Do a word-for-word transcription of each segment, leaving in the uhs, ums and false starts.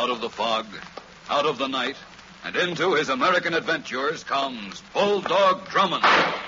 Out of the fog, out of the night, and into his American adventures comes Bulldog Drummond.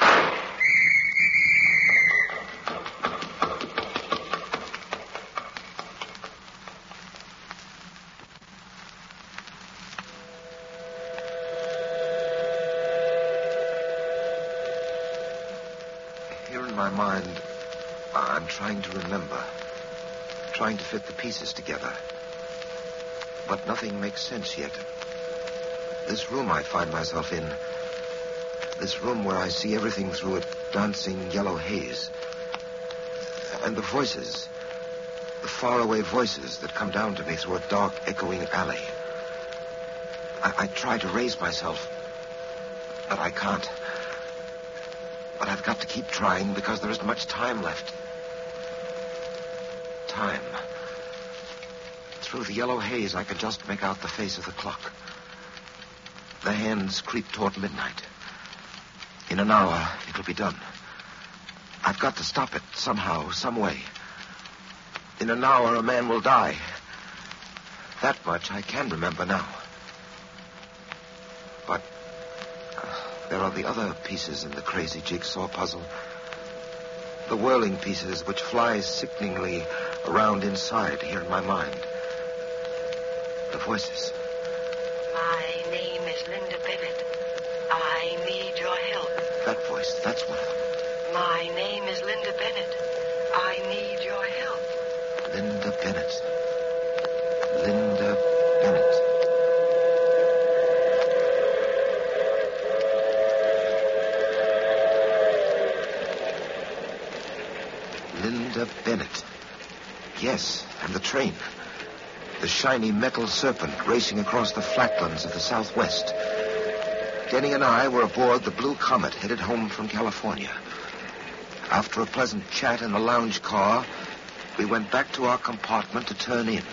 Here in my mind, I'm trying to remember, trying to fit the pieces together. But nothing makes sense yet. This room I find myself in, this room where I see everything through a dancing yellow haze, and the voices, the faraway voices that come down to me through a dark, echoing alley. I, I try to raise myself, but I can't. But I've got to keep trying because there isn't much time left. Time. Through the yellow haze, I can just make out the face of the clock. The hands creep toward midnight. In an hour, it'll be done. I've got to stop it somehow, some way. In an hour, a man will die. That much I can remember now. But uh, there are the other pieces in the crazy jigsaw puzzle. The whirling pieces which fly sickeningly around inside here in my mind. The voices. My name is Linda Bennett. I need your help. That voice, that's one of them. My name is Linda Bennett. I need your help. Linda Bennett. Linda Bennett. Linda Bennett. Yes, and the train. The shiny metal serpent racing across the flatlands of the Southwest. Denny and I were aboard the Blue Comet headed home from California. After a pleasant chat in the lounge car, we went back to our compartment to turn in.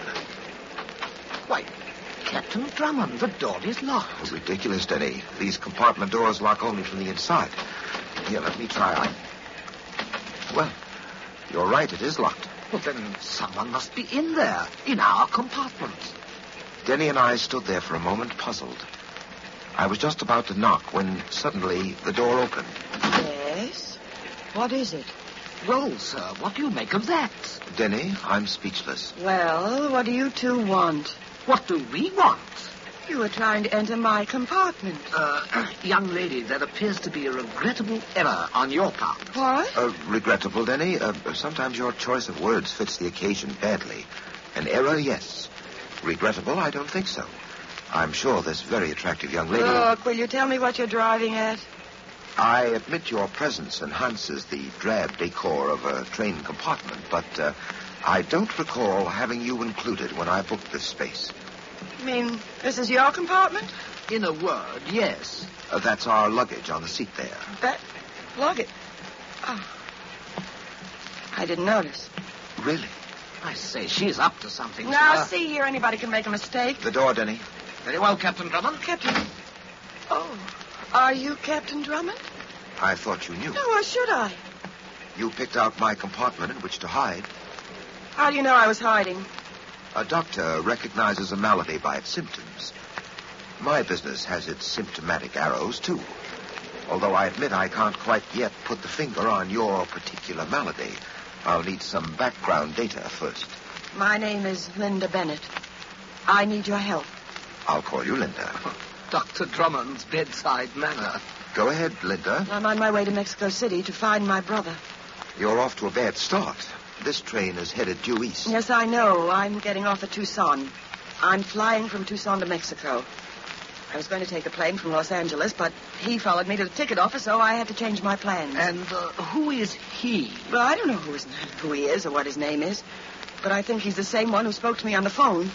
Why, Captain Drummond, the door is locked. Oh, ridiculous, Denny. These compartment doors lock only from the inside. Here, let me try. I... Well, you're right, it is locked. Well, then someone must be in there, in our compartment. Denny and I stood there for a moment, puzzled. I was just about to knock when suddenly the door opened. Yes? What is it? Well, sir, what do you make of that? Denny, I'm speechless. Well, what do you two want? What do we want? You were trying to enter my compartment. Uh, young lady, there appears to be a regrettable error on your part. What? Uh, regrettable, Denny. Uh, sometimes your choice of words fits the occasion badly. An error, yes. Regrettable, I don't think so. I'm sure this very attractive young lady... Look, will you tell me what you're driving at? I admit your presence enhances the drab decor of a train compartment, but uh, I don't recall having you included when I booked this space. You mean this is your compartment? In a word, yes. Uh, that's our luggage on the seat there. That luggage? Oh. I didn't notice. Really? I say, she's up to something, Now, sir. see here, anybody can make a mistake. The door, Denny. Very well, Captain Drummond. Captain... Oh, are you Captain Drummond? I thought you knew. No, why should I? You picked out my compartment in which to hide. How do you know I was hiding? A doctor recognizes a malady by its symptoms. My business has its symptomatic arrows, too. Although I admit I can't quite yet put the finger on your particular malady. I'll need some background data first. My name is Linda Bennett. I need your help. I'll call you Linda. Doctor Drummond's bedside manner. Go ahead, Linda. I'm on my way to Mexico City to find my brother. You're off to a bad start. This train is headed due east. Yes, I know. I'm getting off at Tucson. I'm flying from Tucson to Mexico. I was going to take a plane from Los Angeles, but he followed me to the ticket office, so I had to change my plans. And uh, who is he? Well, I don't know who, his, who he is or what his name is, but I think he's the same one who spoke to me on the phone.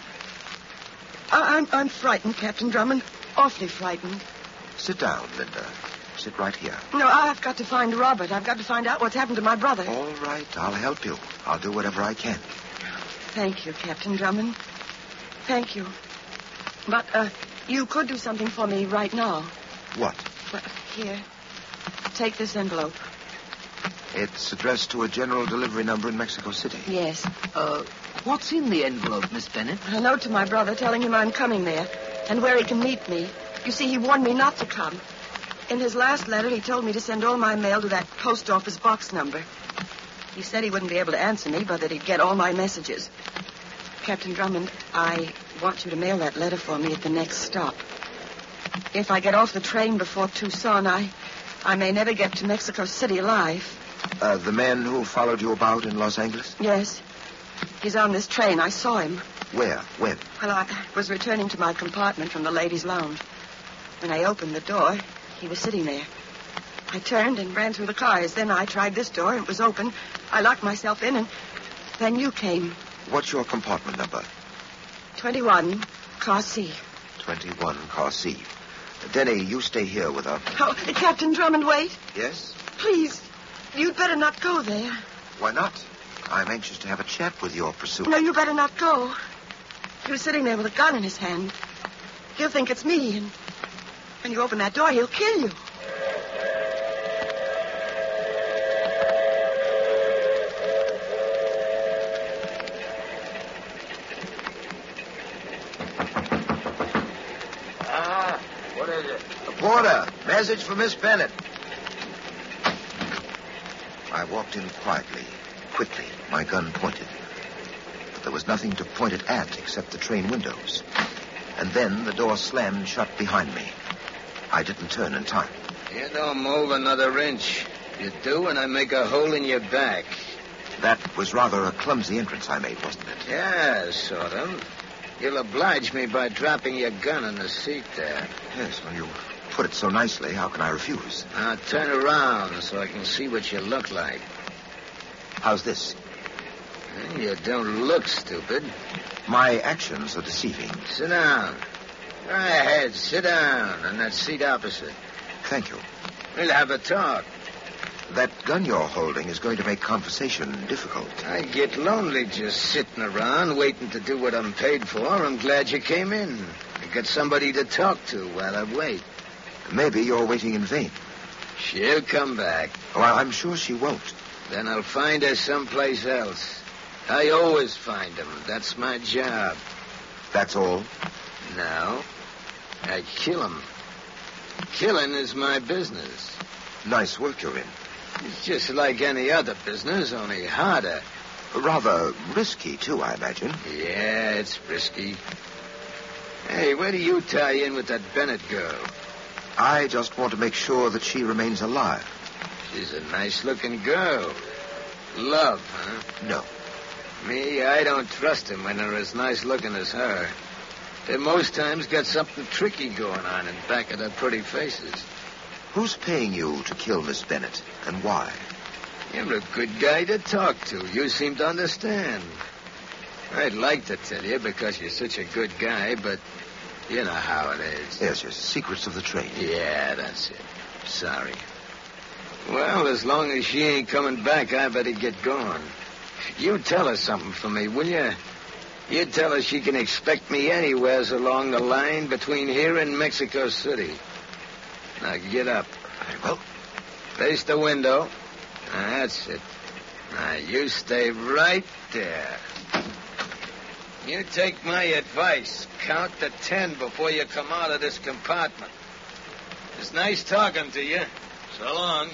I, I'm, I'm frightened, Captain Drummond. Awfully frightened. Sit down, Linda. Sit right here. No, I've got to find Robert. I've got to find out what's happened to my brother. All right, I'll help you. I'll do whatever I can. Thank you, Captain Drummond. Thank you. But, uh, you could do something for me right now. What? Well, here. Take this envelope. It's addressed to a general delivery number in Mexico City. Yes. Uh, What's in the envelope, Miss Bennett? A note to my brother telling him I'm coming there and where he can meet me. You see, he warned me not to come. In his last letter, he told me to send all my mail to that post office box number. He said he wouldn't be able to answer me, but that he'd get all my messages. Captain Drummond, I want you to mail that letter for me at the next stop. If I get off the train before Tucson, I, I may never get to Mexico City alive. Uh, the man who followed you about in Los Angeles? Yes. He's on this train. I saw him. Where? When? Well, I was returning to my compartment from the ladies' lounge. When I opened the door, he was sitting there. I turned and ran through the cars. Then I tried this door. It was open. I locked myself in, and then you came. What's your compartment number? twenty-one, Car C. twenty-one, Car C. Denny, you stay here with her. Oh, Captain Drummond, wait. Yes? Please, you'd better not go there. Why not? I'm anxious to have a chat with your pursuer. No, you better not go. He was sitting there with a gun in his hand. He'll think it's me, and when you open that door, he'll kill you. Ah, what is it? A porter. Message for Miss Bennett. I walked in quietly, quickly, my gun pointed. But there was nothing to point it at except the train windows. And then the door slammed shut behind me. I didn't turn in time. You don't move another inch. You do, and I make a hole in your back. That was rather a clumsy entrance I made, wasn't it? Yeah, sort of. You'll oblige me by dropping your gun in the seat there. Yes, when you put it so nicely, how can I refuse? Now turn around so I can see what you look like. How's this? You don't look stupid. My actions are deceiving. Sit down. Go ahead, sit down on that seat opposite. Thank you. We'll have a talk. That gun you're holding is going to make conversation difficult. I get lonely just sitting around waiting to do what I'm paid for. I'm glad you came in. I got somebody to talk to while I wait. Maybe you're waiting in vain. She'll come back. Well, I'm sure she won't. Then I'll find her someplace else. I always find them. That's my job. That's all? No. I kill them. Killing is my business. Nice work you're in. It's just like any other business, only harder. Rather risky, too, I imagine. Yeah, it's risky. Hey, where do you tie in with that Bennett girl? I just want to make sure that she remains alive. She's a nice-looking girl. Love, huh? No. Me, I don't trust him when they're as nice-looking as her. They most times got something tricky going on in back of their pretty faces. Who's paying you to kill Miss Bennett, and why? You're a good guy to talk to. You seem to understand. I'd like to tell you because you're such a good guy, but you know how it is. Yes, yes, secrets of the trade. Yeah, that's it. Sorry. Well, as long as she ain't coming back, I better get going. You tell her something for me, will you? You tell her she can expect me anywheres along the line between here and Mexico City. Now, get up. Very well. Face the window. That's it. Now, you stay right there. You take my advice. Count to ten before you come out of this compartment. It's nice talking to you. So long.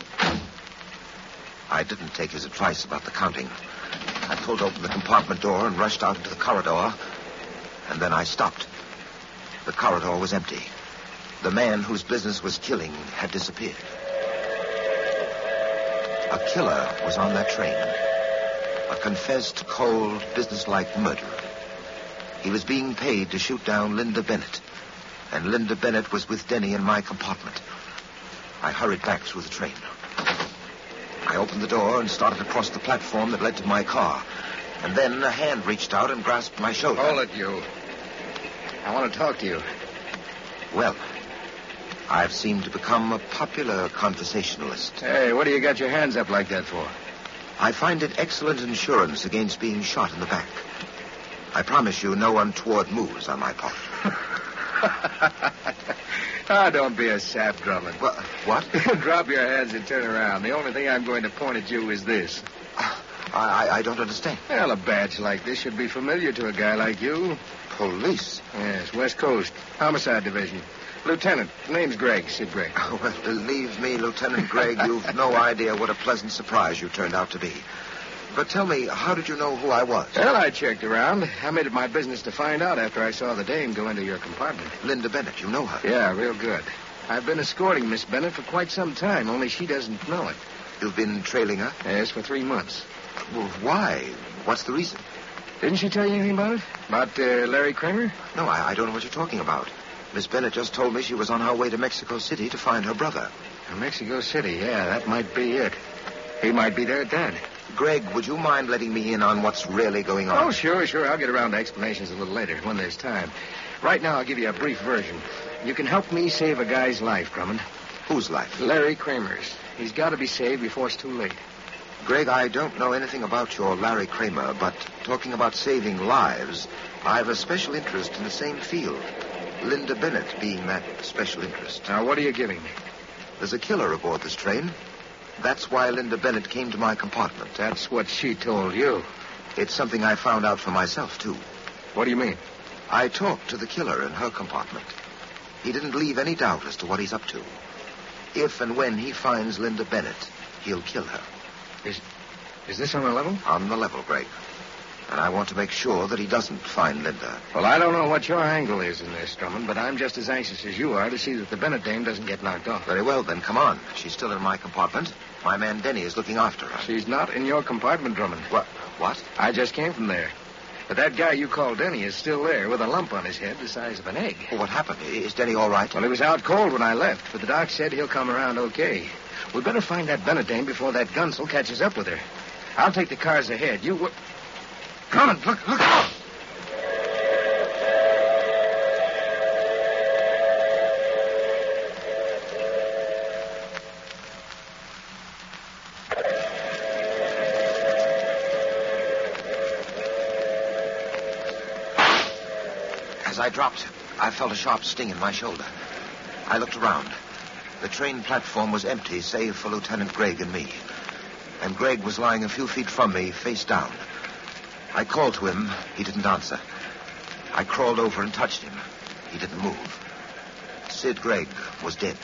I didn't take his advice about the counting. I pulled open the compartment door and rushed out into the corridor, and then I stopped. The corridor was empty. The man whose business was killing had disappeared. A killer was on that train. A confessed, cold, businesslike murderer. He was being paid to shoot down Linda Bennett, and Linda Bennett was with Denny in my compartment. I hurried back through the train. I opened the door and started across the platform that led to my car. And then a hand reached out and grasped my shoulder. Hold it, you. I want to talk to you. Well, I've seemed to become a popular conversationalist. Hey, what do you got your hands up like that for? I find it excellent insurance against being shot in the back. I promise you no untoward moves on my part. Ah, oh, don't be a sap, Drummond. What? What? Drop your hands and turn around. The only thing I'm going to point at you is this. I, I, I don't understand. Well, a badge like this should be familiar to a guy like you. Police? Yes, West Coast. Homicide Division. Lieutenant. Name's Gregg. Sid Gregg. Oh, well, believe me, Lieutenant Gregg, you've no idea what a pleasant surprise you turned out to be. But tell me, how did you know who I was? Well, I checked around. I made it my business to find out after I saw the dame go into your compartment. Linda Bennett, you know her? Yeah, real good. I've been escorting Miss Bennett for quite some time, only she doesn't know it. You've been trailing her? Yes, for three months. Well, why? What's the reason? Didn't she tell you anything about it? About uh, Larry Kramer? No, I, I don't know what you're talking about. Miss Bennett just told me she was on her way to Mexico City to find her brother. Mexico City, yeah, that might be it. He might be there at that. Greg, would you mind letting me in on what's really going on? Oh, sure, sure. I'll get around to explanations a little later, when there's time. Right now, I'll give you a brief version. You can help me save a guy's life, Drummond. Whose life? Larry Kramer's. He's got to be saved before it's too late. Greg, I don't know anything about your Larry Kramer, but talking about saving lives, I have a special interest in the same field. Linda Bennett being that special interest. Now, what are you giving me? There's a killer aboard this train. That's why Linda Bennett came to my compartment. That's what she told you. It's something I found out for myself, too. What do you mean? I talked to the killer in her compartment. He didn't leave any doubt as to what he's up to. If and when he finds Linda Bennett, he'll kill her. Is, is this on the level? On the level, Greg. And I want to make sure that he doesn't find Linda. Well, I don't know what your angle is in this, Drummond, but I'm just as anxious as you are to see that the Bennett dame doesn't get knocked off. Very well, then. Come on. She's still in my compartment. My man Denny is looking after her. She's not in your compartment, Drummond. What? What? I just came from there. But that guy you call Denny is still there with a lump on his head the size of an egg. Well, what happened? Is Denny all right? Well, he was out cold when I left, but the doc said he'll come around okay. We'd better find that Bennett dame before that gunsel catches up with her. I'll take the cars ahead. You... W- Drummond, look, look out! As I dropped, I felt a sharp sting in my shoulder. I looked around. The train platform was empty, save for Lieutenant Gregg and me. And Gregg was lying a few feet from me, face down. I called to him. He didn't answer. I crawled over and touched him. He didn't move. Sid Gregg was dead.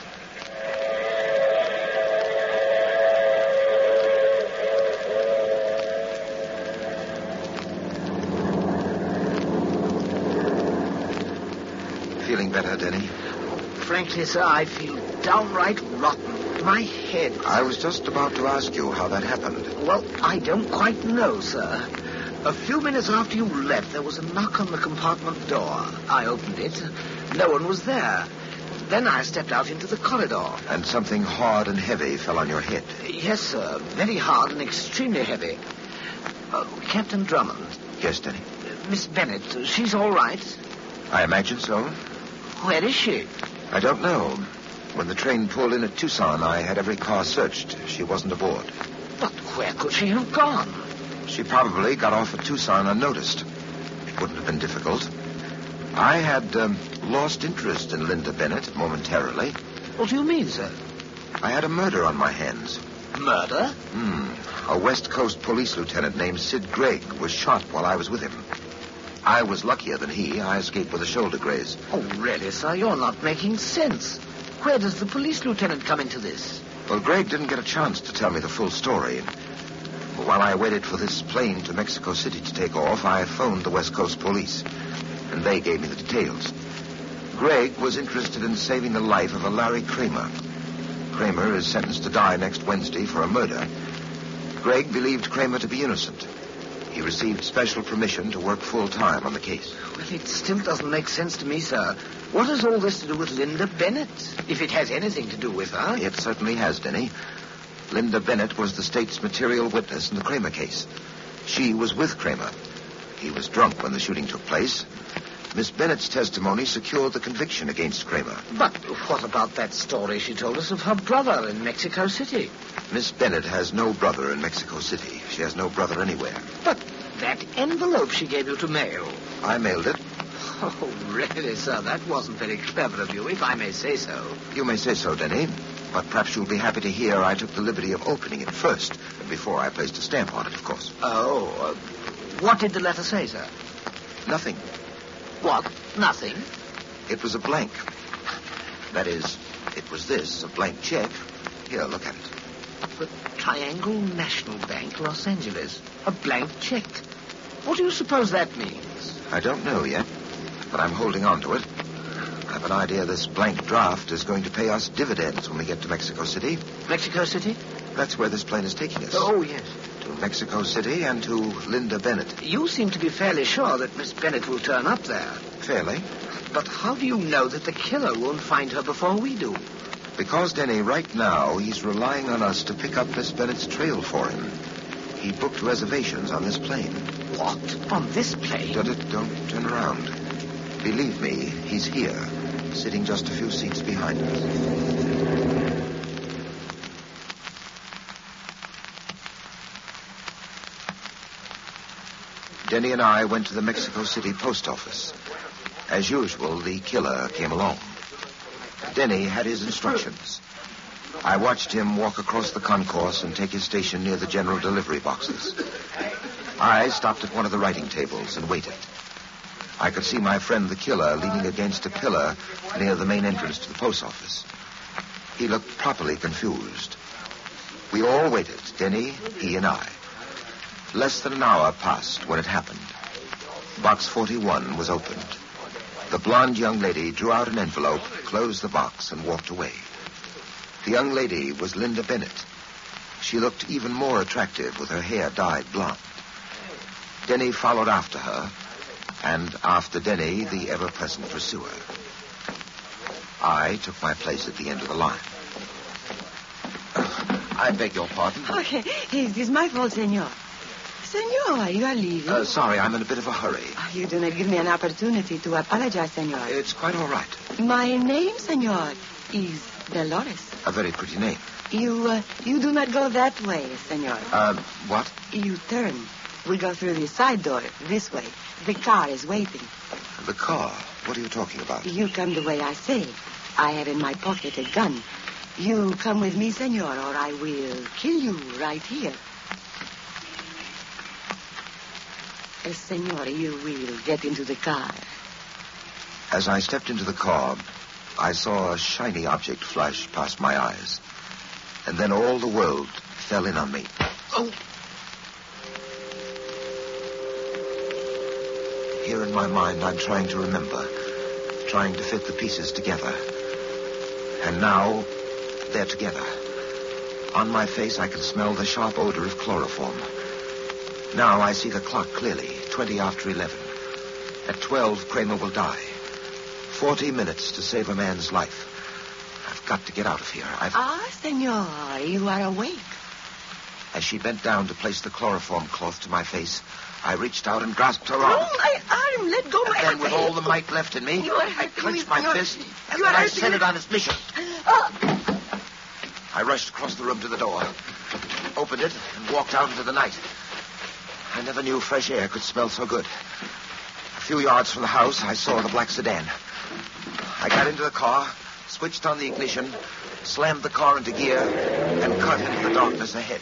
Feeling better, Denny? Frankly, sir, I feel downright rotten. My head. I was just about to ask you how that happened. Well, I don't quite know, sir. A few minutes after you left, there was a knock on the compartment door. I opened it. No one was there. Then I stepped out into the corridor. And something hard and heavy fell on your head. Yes, sir. Very hard and extremely heavy. Uh, Captain Drummond. Yes, Denny? Uh, Miss Bennett, she's all right? I imagine so. Where is she? I don't know. When the train pulled in at Tucson, I had every car searched. She wasn't aboard. But where could she have gone? She probably got off at Tucson unnoticed. It wouldn't have been difficult. I had um, lost interest in Linda Bennett momentarily. What do you mean, sir? I had a murder on my hands. Murder? Hmm. A West Coast police lieutenant named Sid Gregg was shot while I was with him. I was luckier than he. I escaped with a shoulder graze. Oh, really, sir? You're not making sense. Where does the police lieutenant come into this? Well, Gregg didn't get a chance to tell me the full story. While I waited for this plane to Mexico City to take off, I phoned the West Coast police, and they gave me the details. Gregg was interested in saving the life of a Larry Kramer. Kramer is sentenced to die next Wednesday for a murder. Gregg believed Kramer to be innocent. He received special permission to work full-time on the case. Well, it still doesn't make sense to me, sir. What has all this to do with Linda Bennett, if it has anything to do with her? It certainly has, Denny. Linda Bennett was the state's material witness in the Kramer case. She was with Kramer. He was drunk when the shooting took place. Miss Bennett's testimony secured the conviction against Kramer. But what about that story she told us of her brother in Mexico City? Miss Bennett has no brother in Mexico City. She has no brother anywhere. But that envelope she gave you to mail. I mailed it. Oh, really, sir? That wasn't very clever of you, if I may say so. You may say so, Denny. But perhaps you'll be happy to hear I took the liberty of opening it first, before I placed a stamp on it, of course. Oh, uh, what did the letter say, sir? Nothing. What? Nothing? It was a blank. That is, it was this, a blank check. Here, look at it. The Triangle National Bank, Los Angeles. A blank check. What do you suppose that means? I don't know yet, but I'm holding on to it. I have an idea this blank draft is going to pay us dividends when we get to Mexico City. Mexico City? That's where this plane is taking us. Oh, yes. To Mexico City and to Linda Bennett. You seem to be fairly sure that Miss Bennett will turn up there. Fairly. But how do you know that the killer won't find her before we do? Because, Denny, right now, he's relying on us to pick up Miss Bennett's trail for him. He booked reservations on this plane. What? On this plane? Don't, don't turn around. Believe me, he's here, sitting just a few seats behind us. Denny and I went to the Mexico City post office. As usual, the killer came along. Denny had his instructions. I watched him walk across the concourse and take his station near the general delivery boxes. I stopped at one of the writing tables and waited. I could see my friend the killer leaning against a pillar near the main entrance to the post office. He looked properly confused. We all waited, Denny, he, and I. Less than an hour passed when it happened. Box forty-one was opened. The blonde young lady drew out an envelope, closed the box, and walked away. The young lady was Linda Bennett. She looked even more attractive with her hair dyed blonde. Denny followed after her, and after Denny, the ever-present pursuer. I took my place at the end of the line. I beg your pardon. Oh, it is my fault, senor. Senor, you are leaving. Uh, sorry, I'm in a bit of a hurry. Oh, you do not give me an opportunity to apologize, senor. It's quite all right. My name, senor, is Dolores. A very pretty name. You, uh, you do not go that way, senor. Uh, what? You turn. We go through the side door, this way. The car is waiting. The car? What are you talking about? You come the way I say. I have in my pocket a gun. You come with me, senor, or I will kill you right here. Uh, senor, you will get into the car. As I stepped into the car, I saw a shiny object flash past my eyes. And then all the world fell in on me. Oh! Here in my mind, I'm trying to remember, trying to fit the pieces together. And now, they're together. On my face, I can smell the sharp odor of chloroform. Now I see the clock clearly, twenty after eleven. At twelve, Kramer will die. Forty minutes to save a man's life. I've got to get out of here. I've... Ah, senor, you are awake. As she bent down to place the chloroform cloth to my face, I reached out and grasped her arm. Oh, my arm! Let go and my then, arm. with all the might left in me, You are I hurting clenched me, my senor. fist, and You then are I hurting set me. it on its mission. Oh. I rushed across the room to the door, opened it, and walked out into the night. I never knew fresh air could smell so good. A few yards from the house, I saw the black sedan. I got into the car, switched on the ignition, slammed the car into gear, and cut into the darkness ahead.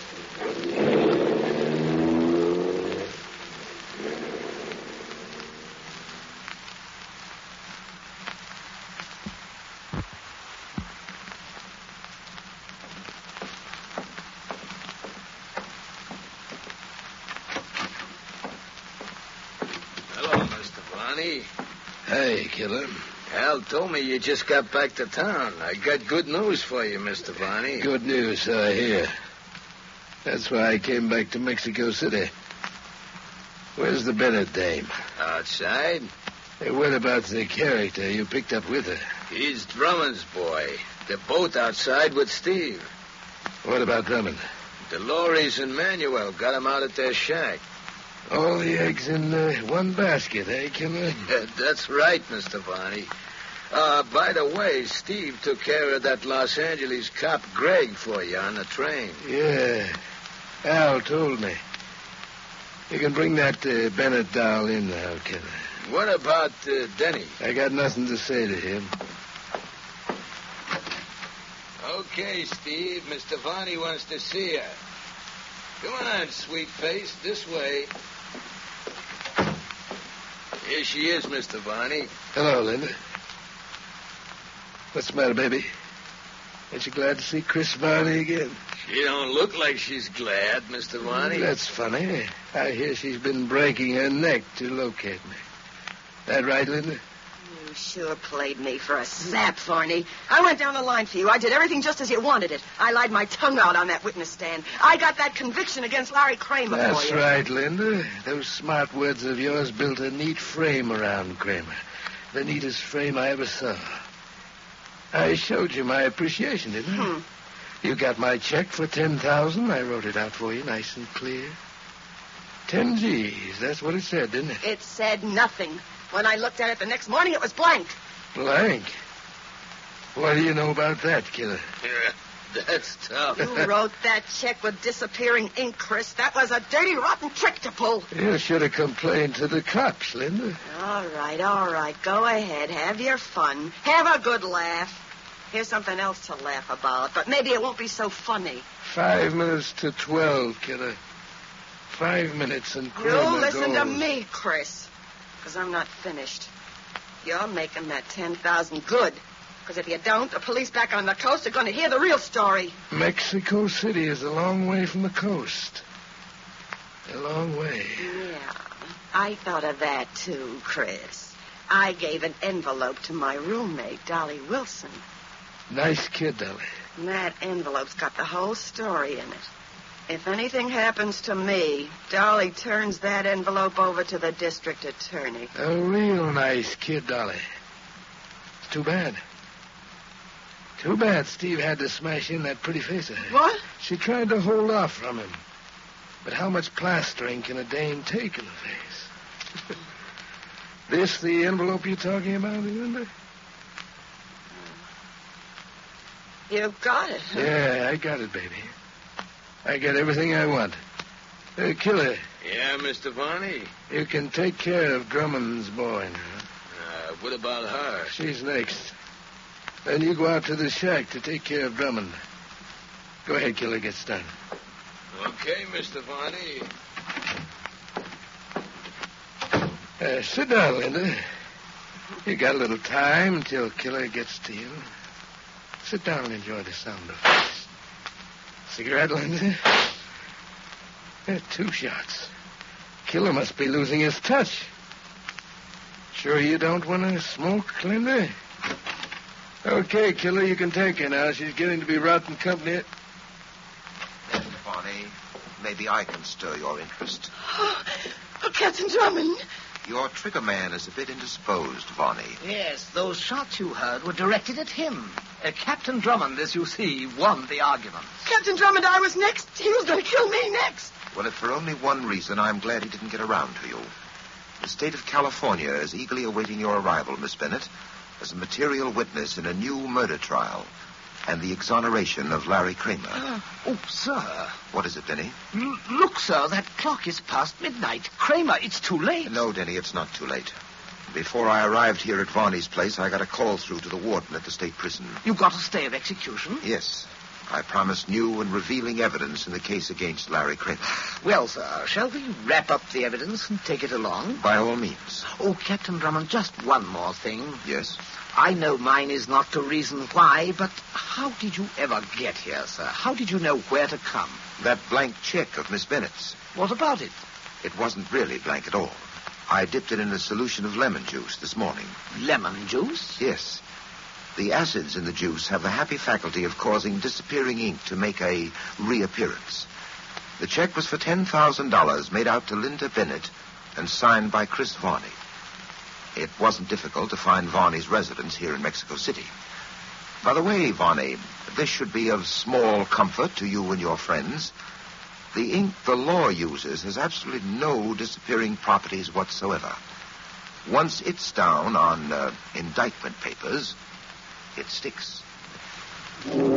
Hello, Mister Barney. Hey, killer. Al told me you just got back to town. I got good news for you, Mister Barney. Good news, I hear. That's why I came back to Mexico City. Where's the Bennett dame? Outside? Hey, what about the character you picked up with her? He's Drummond's boy. They're both outside with Steve. What about Drummond? Dolores and Manuel got him out at their shack. All the eggs in uh, one basket, eh, killer? That's right, Mister Barney. Uh, by the way, Steve took care of that Los Angeles cop Greg for you on the train. Yeah. Al told me. You can bring that uh, Bennett doll in now, killer. What about uh, Denny? I got nothing to say to him. Okay, Steve. Mister Varney wants to see you. Come on, sweet face. This way. Here she is, Mister Varney. Hello, Linda. What's the matter, baby? Ain't you glad to see Chris Varney again? She don't look like she's glad, Mister Varney. That's funny. I hear she's been breaking her neck to locate me. That right, Linda? You sure played me for a sap, Varney. I went down the line for you. I did everything just as you wanted it. I lied my tongue out on that witness stand. I got that conviction against Larry Kramer That's for you. right, Linda. Those smart words of yours built a neat frame around Kramer. The neatest frame I ever saw. I showed you my appreciation, didn't I? Hmm. You got my check for ten thousand. I wrote it out for you, nice and clear. Ten G's. That's what it said, didn't it? It said nothing. When I looked at it the next morning, it was blank. Blank. What do you know about that, killer? Yeah, that's tough. You wrote that check with disappearing ink, Chris. That was a dirty, rotten trick to pull. You should have complained to the cops, Linda. All right, all right. Go ahead. Have your fun. Have a good laugh. Here's something else to laugh about, but maybe it won't be so funny. Five minutes to twelve, killer. Five minutes and Kramer You listen goes. to me, Chris, because I'm not finished. You're making that ten thousand good. Because if you don't, the police back on the coast are going to hear the real story. Mexico City is a long way from the coast. A long way. Yeah, I thought of that too, Chris. I gave an envelope to my roommate, Dolly Wilson. Nice kid, Dolly. And that envelope's got the whole story in it. If anything happens to me, Dolly turns that envelope over to the district attorney. A real nice kid, Dolly. It's too bad. Too bad Steve had to smash in that pretty face of hers. What? She tried to hold off from him. But how much plastering can a dame take in the face? This the envelope you're talking about, Linda? You've got it. Huh? Yeah, I got it, baby. I got everything I want. Uh, Killer, Yeah, Mister Varney? you can take care of Drummond's boy now. Uh, what about her? She's next. Then you go out to the shack to take care of Drummond. Go ahead, Killer, get started. Okay, Mister Varney. Uh, sit down, Linda. You got a little time till Killer gets to you. Sit down and enjoy the sound of it. Cigarette, Linda? Uh, two shots. Killer must be losing his touch. Sure you don't want to smoke, Linda? Okay, Killer, you can take her now. She's getting to be rotten company. Mister Varney, maybe I can stir your interest. Oh, oh, Captain Drummond. Your trigger man is a bit indisposed, Varney. Yes, those shots you heard were directed at him. Uh, Captain Drummond, as you see, won the argument. Captain Drummond, I was next. He was going to kill me next. Well, if for only one reason, I'm glad he didn't get around to you. The state of California is eagerly awaiting your arrival, Miss Bennett, as a material witness in a new murder trial and the exoneration of Larry Kramer. Uh, oh, sir. What is it, Denny? L- look, sir, that clock is past midnight. Kramer, it's too late. No, Denny, it's not too late. Before I arrived here at Varney's place, I got a call through to the warden at the state prison. You got a stay of execution? Yes. I promised new and revealing evidence in the case against Larry Kramer. Well, sir, shall we wrap up the evidence and take it along? By all means. Oh, Captain Drummond, just one more thing. Yes? I know mine is not the reason why, but how did you ever get here, sir? How did you know where to come? That blank check of Miss Bennett's. What about it? It wasn't really blank at all. I dipped it in a solution of lemon juice this morning. Lemon juice? Yes. The acids in the juice have the happy faculty of causing disappearing ink to make a reappearance. The check was for ten thousand dollars made out to Linda Bennett and signed by Chris Varney. It wasn't difficult to find Varney's residence here in Mexico City. By the way, Varney, this should be of small comfort to you and your friends. The ink the law uses has absolutely no disappearing properties whatsoever. Once it's down on uh, indictment papers, it sticks.